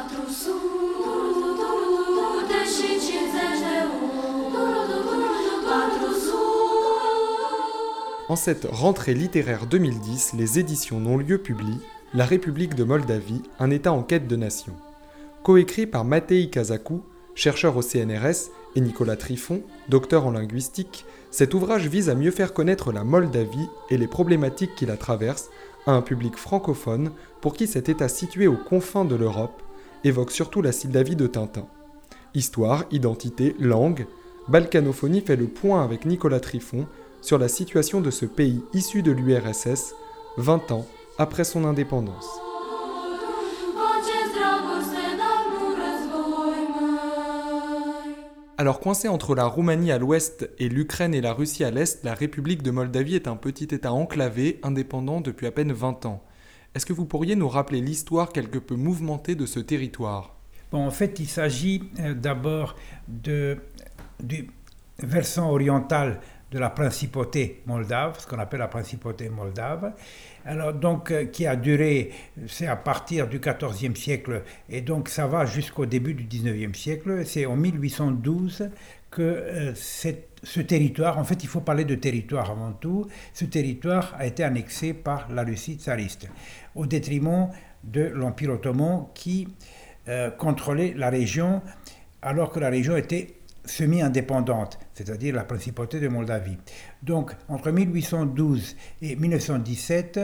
En cette rentrée littéraire 2010, les éditions Non-Lieu publient La République de Moldavie, un État en quête de nation. Coécrit par Matei Kazaku, chercheur au CNRS, et Nicolas Trifon, docteur en linguistique, cet ouvrage vise à mieux faire connaître la Moldavie et les problématiques qui la traversent à un public francophone pour qui cet État situé aux confins de l'Europe évoque surtout la Moldavie de Tintin. Histoire, identité, langue, Balkanophonie fait le point avec Nicolas Trifon sur la situation de ce pays issu de l'URSS, 20 ans après son indépendance. Alors coincée entre la Roumanie à l'ouest et l'Ukraine et la Russie à l'est, la République de Moldavie est un petit État enclavé, indépendant depuis à peine 20 ans. Est-ce que vous pourriez nous rappeler l'histoire quelque peu mouvementée de ce territoire ? En fait, il s'agit d'abord du versant oriental de la principauté moldave, ce qu'on appelle la principauté moldave, alors donc qui a duré, c'est à partir du XIVe siècle, et donc ça va jusqu'au début du XIXe siècle. C'est en 1812 que ce territoire, en fait il faut parler de territoire avant tout, ce territoire a été annexé par la Russie tsariste, au détriment de l'Empire ottoman qui contrôlait la région, alors que la région était semi-indépendante, c'est-à-dire la principauté de Moldavie. Donc, entre 1812 et 1917,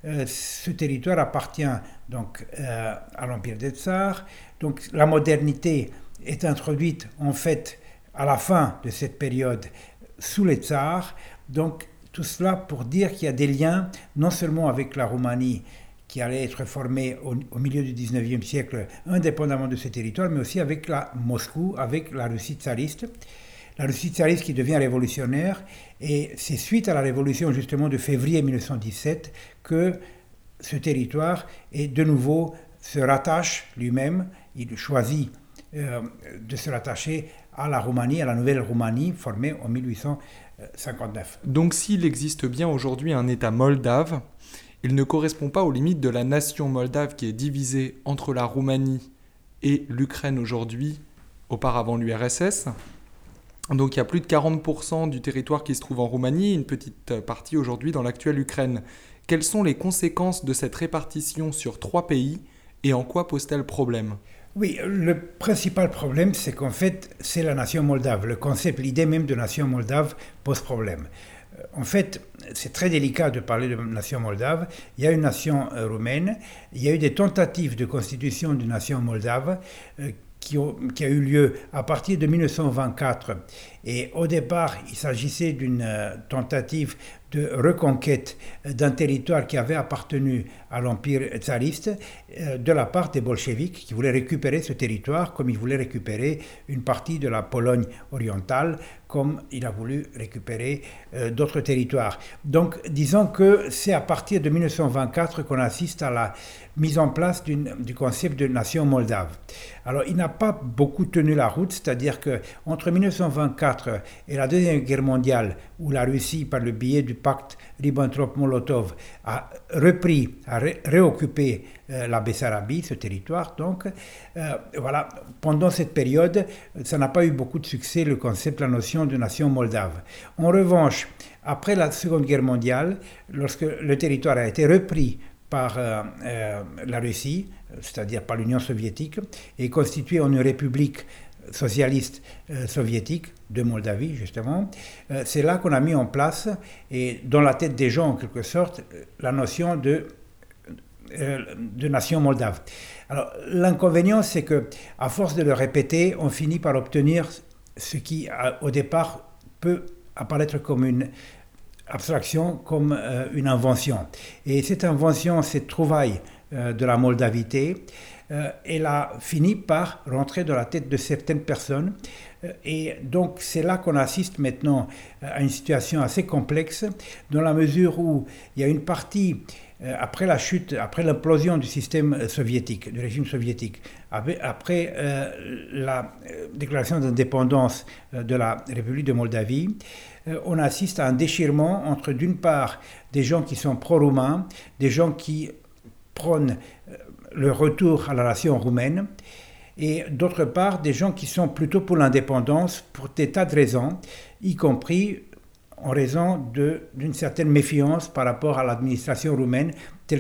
ce territoire appartient donc à l'Empire des Tsars. Donc, la modernité est introduite en fait à la fin de cette période sous les Tsars. Donc, tout cela pour dire qu'il y a des liens non seulement avec la Roumanie, qui allait être formée au milieu du XIXe siècle, indépendamment de ce territoire, mais aussi avec Moscou, avec la Russie tsariste. La Russie tsariste qui devient révolutionnaire, et c'est suite à la révolution justement de février 1917 que ce territoire est de nouveau se rattache lui-même, il choisit de se rattacher à la Roumanie, à la nouvelle Roumanie formée en 1859. Donc s'il existe bien aujourd'hui un État moldave, il ne correspond pas aux limites de la nation moldave qui est divisée entre la Roumanie et l'Ukraine aujourd'hui, auparavant l'URSS. Donc il y a plus de 40% du territoire qui se trouve en Roumanie, une petite partie aujourd'hui dans l'actuelle Ukraine. Quelles sont les conséquences de cette répartition sur 3 pays et en quoi pose-t-elle problème ? Oui, le principal problème, c'est qu'en fait, c'est la nation moldave. Le concept, l'idée même de nation moldave pose problème. En fait, c'est très délicat de parler de nation moldave. Il y a une nation roumaine. Il y a eu des tentatives de constitution d'une nation moldave qui a eu lieu à partir de 1924. Et au départ, il s'agissait d'une tentative de reconquête d'un territoire qui avait appartenu à l'Empire tsariste de la part des bolcheviks qui voulaient récupérer ce territoire comme ils voulaient récupérer une partie de la Pologne orientale, comme il a voulu récupérer d'autres territoires. Donc disons que c'est à partir de 1924 qu'on assiste à la mise en place du concept de nation moldave. Alors il n'a pas beaucoup tenu la route, c'est-à-dire qu'entre 1924 et la Deuxième Guerre mondiale, où la Russie, par le biais du pacte Ribbentrop-Molotov, a réoccupé la Bessarabie, ce territoire. Donc, voilà, pendant cette période, ça n'a pas eu beaucoup de succès, le concept, la notion de nation moldave. En revanche, après la Seconde Guerre mondiale, lorsque le territoire a été repris par la Russie, c'est-à-dire par l'Union soviétique, et constitué en une république socialiste soviétique de Moldavie, justement, c'est là qu'on a mis en place, et dans la tête des gens, en quelque sorte, la notion de nation moldave. Alors, l'inconvénient, c'est que, à force de le répéter, on finit par obtenir ce qui, au départ, peut apparaître comme une abstraction, comme une invention. Et cette invention, cette trouvaille de la moldavité, elle a fini par rentrer dans la tête de certaines personnes. Et donc, c'est là qu'on assiste maintenant à une situation assez complexe, dans la mesure où il y a une partie, après la chute, après l'implosion du système soviétique, du régime soviétique, après la déclaration d'indépendance de la République de Moldavie, on assiste à un déchirement entre, d'une part, des gens qui sont pro-roumains, des gens qui prônent le retour à la nation roumaine, et d'autre part des gens qui sont plutôt pour l'indépendance pour des tas de raisons, y compris en raison d'une certaine méfiance par rapport à l'administration roumaine telle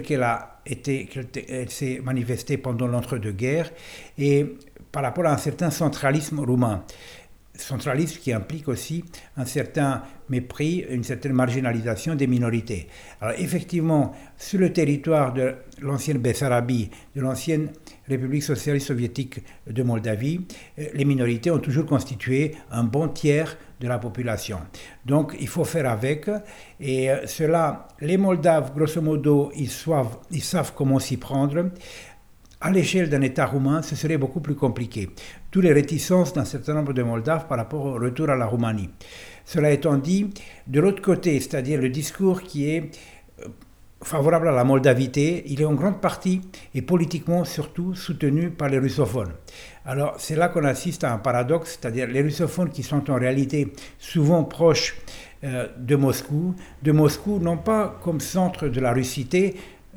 qu'elle s'est manifestée pendant l'entre-deux-guerres et par rapport à un certain centralisme roumain. Centralisme qui implique aussi un certain mépris, une certaine marginalisation des minorités. Alors effectivement, sur le territoire de l'ancienne Bessarabie, de l'ancienne République socialiste soviétique de Moldavie, les minorités ont toujours constitué un bon tiers de la population. Donc il faut faire avec, et cela, les Moldaves, grosso modo, ils savent comment s'y prendre. À l'échelle d'un État roumain, ce serait beaucoup plus compliqué. Toutes les réticences d'un certain nombre de Moldaves par rapport au retour à la Roumanie. Cela étant dit, de l'autre côté, c'est-à-dire le discours qui est favorable à la moldavité, il est en grande partie et politiquement surtout soutenu par les russophones. Alors c'est là qu'on assiste à un paradoxe, c'est-à-dire les russophones qui sont en réalité souvent proches de Moscou non pas comme centre de la russité,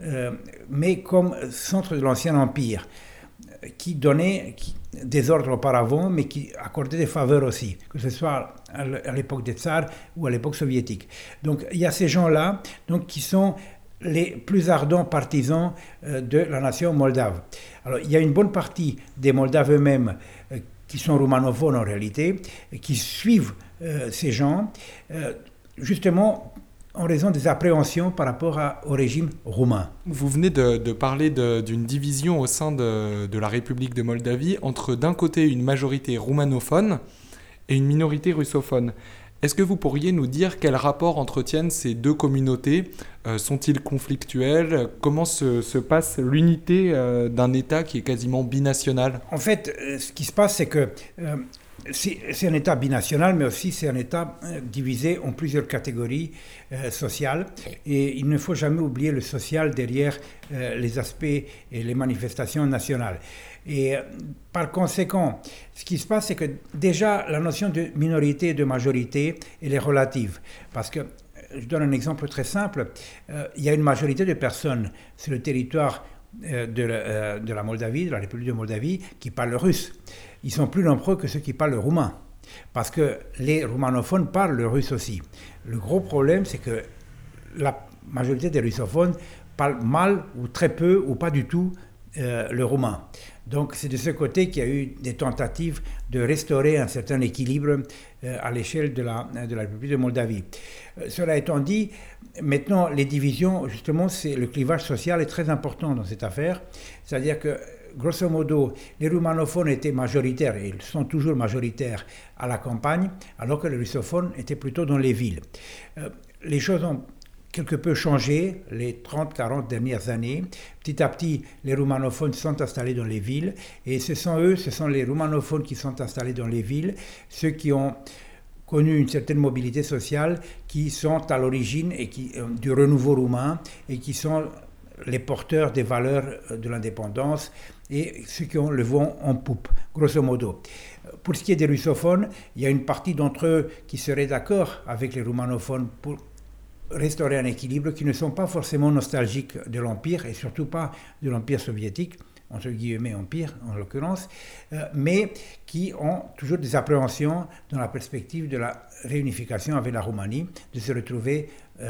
mais comme centre de l'ancien empire, qui donnait des ordres auparavant, mais qui accordait des faveurs aussi, que ce soit à l'époque des tsars ou à l'époque soviétique. Donc il y a ces gens-là donc, qui sont les plus ardents partisans de la nation moldave. Alors il y a une bonne partie des Moldaves eux-mêmes qui sont roumanophones en réalité, et qui suivent ces gens, justement en raison des appréhensions par rapport au régime roumain. Vous venez de parler d'une division au sein de la République de Moldavie entre d'un côté une majorité roumanophone et une minorité russophone. Est-ce que vous pourriez nous dire quel rapport entretiennent ces deux communautés ? Sont-ils conflictuels ? Comment se passe l'unité d'un État qui est quasiment binational ? En fait, ce qui se passe, c'est que c'est un État binational, mais aussi c'est un État divisé en plusieurs catégories sociales. Et il ne faut jamais oublier le social derrière les aspects et les manifestations nationales. Et par conséquent, ce qui se passe, c'est que déjà la notion de minorité et de majorité, elle est relative. Parce que, je donne un exemple très simple, il y a une majorité de personnes sur le territoire de la Moldavie, de la République de Moldavie, qui parlent russe. Ils sont plus nombreux que ceux qui parlent roumain, parce que les roumanophones parlent le russe aussi. Le gros problème, c'est que la majorité des russophones parlent mal ou très peu ou pas du tout le roumain. Donc c'est de ce côté qu'il y a eu des tentatives de restaurer un certain équilibre à l'échelle de la République de Moldavie. Cela étant dit, maintenant les divisions, justement, le clivage social est très important dans cette affaire. C'est-à-dire que, grosso modo, les roumanophones étaient majoritaires, et ils sont toujours majoritaires à la campagne, alors que les russophones étaient plutôt dans les villes. Les choses ont quelque peu changé les 30-40 dernières années. Petit à petit, les roumanophones sont installés dans les villes, et ce sont les roumanophones qui sont installés dans les villes, ceux qui ont connu une certaine mobilité sociale, qui sont à l'origine du renouveau roumain, et qui sont les porteurs des valeurs de l'indépendance, et ceux qui ont le vent en poupe, grosso modo. Pour ce qui est des russophones, il y a une partie d'entre eux qui seraient d'accord avec les roumanophones pour restaurer un équilibre, qui ne sont pas forcément nostalgiques de l'Empire, et surtout pas de l'Empire soviétique, entre guillemets empire en l'occurrence, mais qui ont toujours des appréhensions dans la perspective de la réunification avec la Roumanie, de se retrouver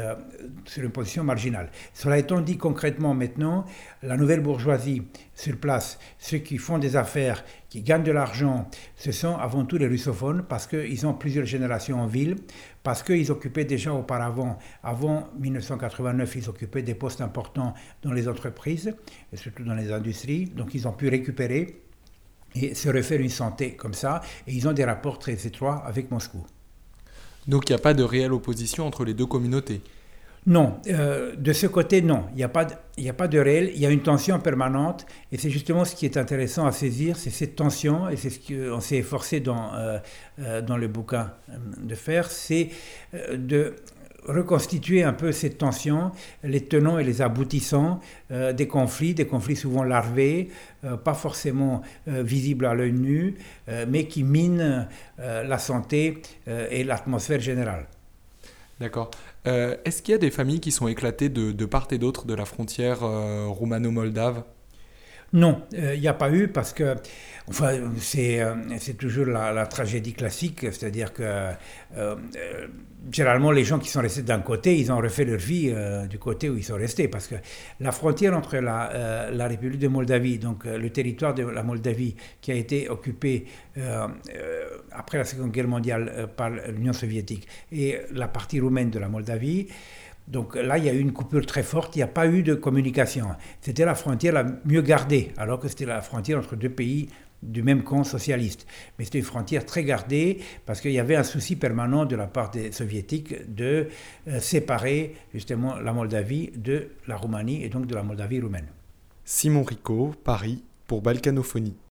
sur une position marginale. Cela étant dit concrètement maintenant, la nouvelle bourgeoisie sur place, ceux qui font des affaires, qui gagnent de l'argent, ce sont avant tout les russophones, parce qu'ils ont plusieurs générations en ville, parce qu'ils occupaient déjà auparavant, avant 1989, ils occupaient des postes importants dans les entreprises, et surtout dans les industries, donc ils ont pu récupérer et se refaire une santé comme ça, et ils ont des rapports très étroits avec Moscou. Donc il n'y a pas de réelle opposition entre les deux communautés ? Non, de ce côté, non. Il n'y a pas de réel, il y a une tension permanente, et c'est justement ce qui est intéressant à saisir, c'est cette tension, et c'est ce qu'on s'est efforcé dans le bouquin de faire, c'est de reconstituer un peu cette tension, les tenants et les aboutissants des conflits souvent larvés, pas forcément visibles à l'œil nu, mais qui minent la santé et l'atmosphère générale. D'accord. Est-ce qu'il y a des familles qui sont éclatées de part et d'autre de la frontière roumano-moldave ? Non, il n'y a pas eu parce que, enfin, c'est toujours la tragédie classique, c'est-à-dire que généralement les gens qui sont restés d'un côté, ils ont refait leur vie du côté où ils sont restés, parce que la frontière entre la République de Moldavie, donc le territoire de la Moldavie qui a été occupé après la Seconde Guerre mondiale par l'Union soviétique, et la partie roumaine de la Moldavie. Donc là, il y a eu une coupure très forte, il n'y a pas eu de communication. C'était la frontière la mieux gardée, alors que c'était la frontière entre deux pays du même camp socialiste. Mais c'était une frontière très gardée parce qu'il y avait un souci permanent de la part des soviétiques de séparer justement la Moldavie de la Roumanie et donc de la Moldavie roumaine. Simon Rico, Paris, pour Balkanophonie.